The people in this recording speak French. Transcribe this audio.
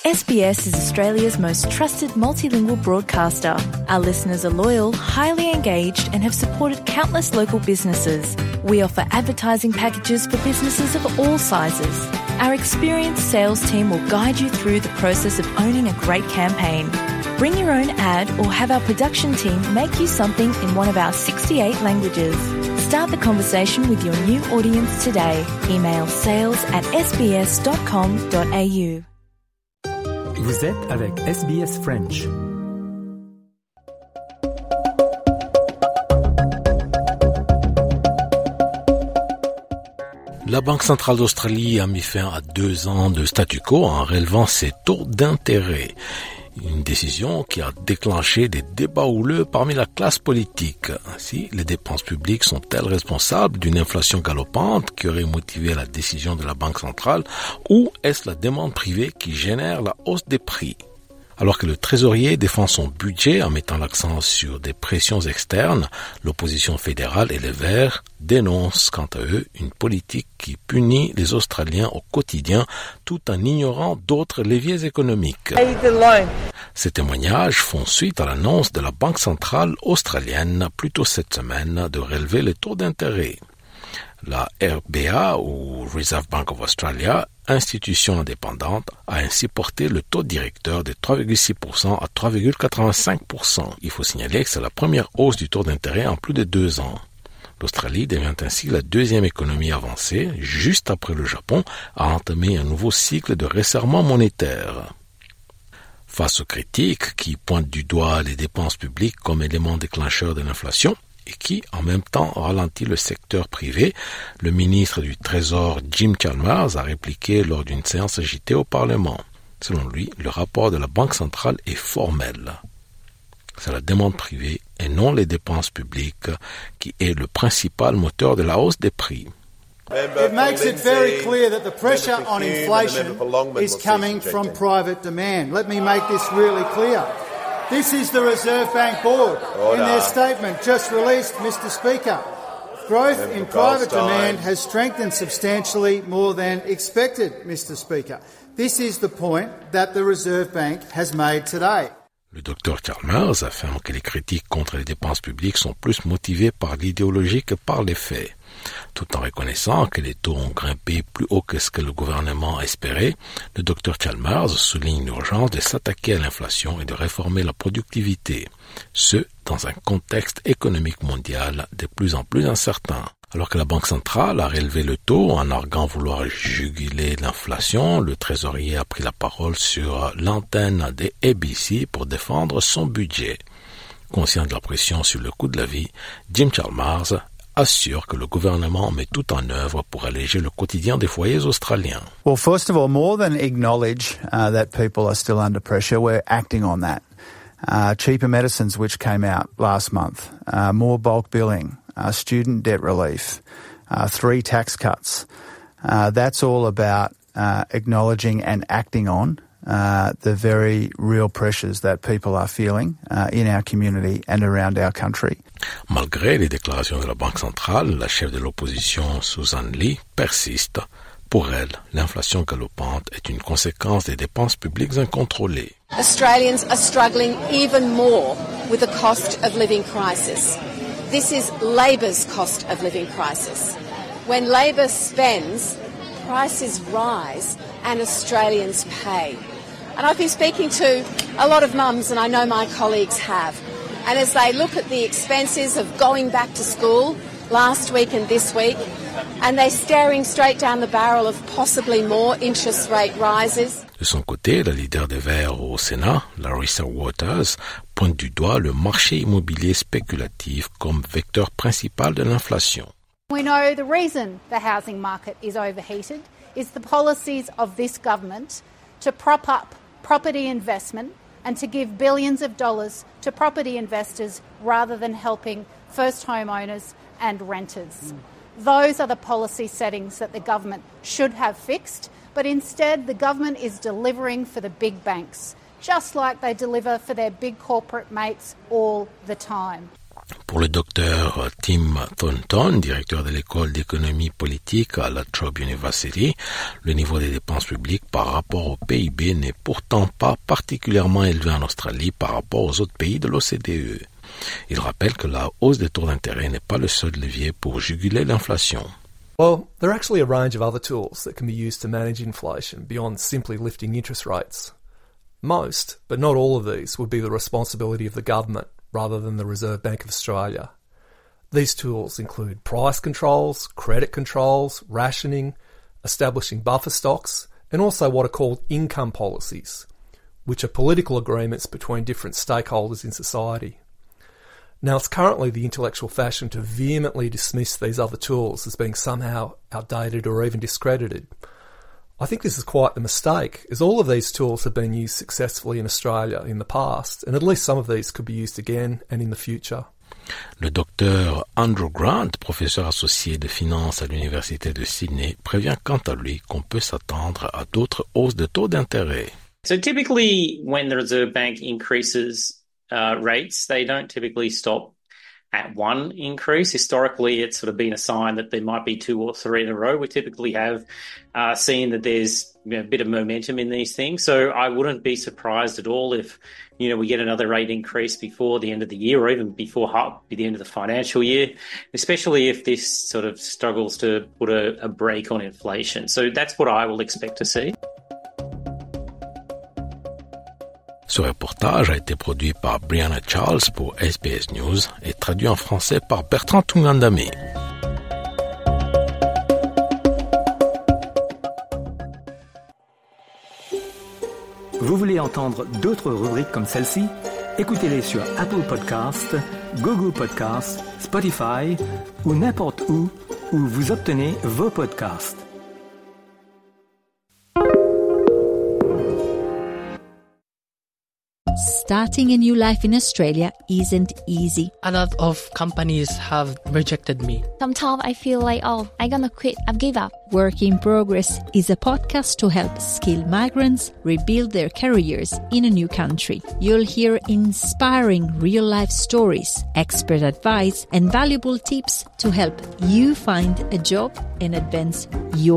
SBS is Australia's most trusted multilingual broadcaster. Our listeners are loyal, highly engaged and have supported countless local businesses. We offer advertising packages for businesses of all sizes. Our experienced sales team will guide you through the process of owning a great campaign. Bring your own ad or have our production team make you something in one of our 68 languages. Start the conversation with your new audience today. Email sales@sbs.com.au. Vous êtes avec SBS French. La Banque centrale d'Australie a mis fin à 2 ans de statu quo en relevant ses taux d'intérêt. Une décision qui a déclenché des débats houleux parmi la classe politique. Ainsi, les dépenses publiques sont-elles responsables d'une inflation galopante qui aurait motivé la décision de la Banque centrale ou est-ce la demande privée qui génère la hausse des prix? Alors que le trésorier défend son budget en mettant l'accent sur des pressions externes, l'opposition fédérale et les Verts dénoncent quant à eux une politique qui punit les Australiens au quotidien tout en ignorant d'autres leviers économiques. Ces témoignages font suite à l'annonce de la Banque centrale australienne plus tôt cette semaine de relever les taux d'intérêt. La RBA, ou Reserve Bank of Australia, institution indépendante, a ainsi porté le taux directeur de 3,6% à 3,85%. Il faut signaler que c'est la première hausse du taux d'intérêt en plus de 2 ans. L'Australie devient ainsi la deuxième économie avancée, juste après le Japon, à entamer un nouveau cycle de resserrement monétaire. Face aux critiques qui pointent du doigt les dépenses publiques comme élément déclencheur de l'inflation, et qui, en même temps, ralentit le secteur privé, le ministre du Trésor Jim Chalmers a répliqué lors d'une séance agitée au Parlement. Selon lui, le rapport de la Banque centrale est formel. C'est la demande privée et non les dépenses publiques qui est le principal moteur de la hausse des prix. It makes it very clear that the pressure on inflation is coming from private demand. Let me make this really clear. This is the Reserve Bank Board in their statement just released, Mr. Speaker. Growth in private demand has strengthened substantially more than expected, Mr. Speaker. This is the point that the Reserve Bank has made today. Le Dr Chalmers affirme que les critiques contre les dépenses publiques sont plus motivées par l'idéologie que par les faits. Tout en reconnaissant que les taux ont grimpé plus haut que ce que le gouvernement espérait, le Dr Chalmers souligne l'urgence de s'attaquer à l'inflation et de réformer la productivité, ce dans un contexte économique mondial de plus en plus incertain. Alors que la Banque centrale a relevé le taux en arguant vouloir juguler l'inflation, le trésorier a pris la parole sur l'antenne des ABC pour défendre son budget. Conscient de la pression sur le coût de la vie, Jim Chalmers assure que le gouvernement met tout en œuvre pour alléger le quotidien des foyers australiens. Well, first of all, more than acknowledge that people are still under pressure, we're acting on that. Cheaper medicines which came out last month, more bulk billing, student debt relief, 3 tax cuts. That's all about acknowledging and acting on the very real pressures that people are feeling in our community and around our country. Malgré les déclarations de la Banque centrale, la chef de l'opposition, Susan Lee, persiste. Pour elle, l'inflation galopante est une conséquence des dépenses publiques incontrôlées. Australians are struggling even more with the cost of living crisis. This is Labor's cost of living crisis. When Labor spends, prices rise and Australians pay. And I've been speaking to a lot of mums, and I know my colleagues have. And as they look at the expenses of going back to school last week and this week, and they're staring straight down the barrel of possibly more interest rate rises. De son côté, la leader des Verts au Sénat, Larissa Waters, pointe du doigt le marché immobilier spéculatif comme vecteur principal de l'inflation. We know the reason the housing market is overheated is the policies of this government to prop up property investment and to give billions of dollars to property investors rather than helping first homeowners and renters. Those are the policy settings that the government should have fixed, but instead the government is delivering for the big banks, just like they deliver for their big corporate mates all the time. Pour le docteur Tim Thornton, directeur de l'école d'économie politique à la Trobe University, le niveau des dépenses publiques par rapport au PIB n'est pourtant pas particulièrement élevé en Australie par rapport aux autres pays de l'OCDE. Il rappelle que la hausse des taux d'intérêt n'est pas le seul levier pour juguler l'inflation. Well, there are actually a range of other tools that can be used to manage inflation beyond simply lifting interest rates. Most, but not all of these, would be the responsibility of the government rather than the Reserve Bank of Australia. These tools include price controls, credit controls, rationing, establishing buffer stocks, and also what are called income policies, which are political agreements between different stakeholders in society. Now, it's currently the intellectual fashion to vehemently dismiss these other tools as being somehow outdated or even discredited. I think this is quite the mistake, as all of these tools have been used successfully in Australia in the past, and at least some of these could be used again and in the future. Le docteur Andrew Grant, professeur associé de finance à l'Université de Sydney, prévient quant à lui qu'on peut s'attendre à d'autres hausses de taux d'intérêt. So typically when the Reserve Bank increases rates, they don't typically stop at one increase. Historically, it's sort of been a sign that there might be 2 or 3 in a row. We typically have seen that there's a bit of momentum in these things. So I wouldn't be surprised at all if, we get another rate increase before the end of the year or even before the end of the financial year, especially if this sort of struggles to put a brake on inflation. So that's what I will expect to see. Ce reportage a été produit par Brianna Charles pour SBS News et traduit en français par Bertrand Tungandame. Vous voulez entendre d'autres rubriques comme celle-ci? Écoutez-les sur Apple Podcasts, Google Podcasts, Spotify ou n'importe où vous obtenez vos podcasts. Starting a new life in Australia isn't easy. A lot of companies have rejected me. Sometimes I feel like, I'm gonna quit, I've given up. Work in Progress is a podcast to help skilled migrants rebuild their careers in a new country. You'll hear inspiring real-life stories, expert advice, and valuable tips to help you find a job and advance your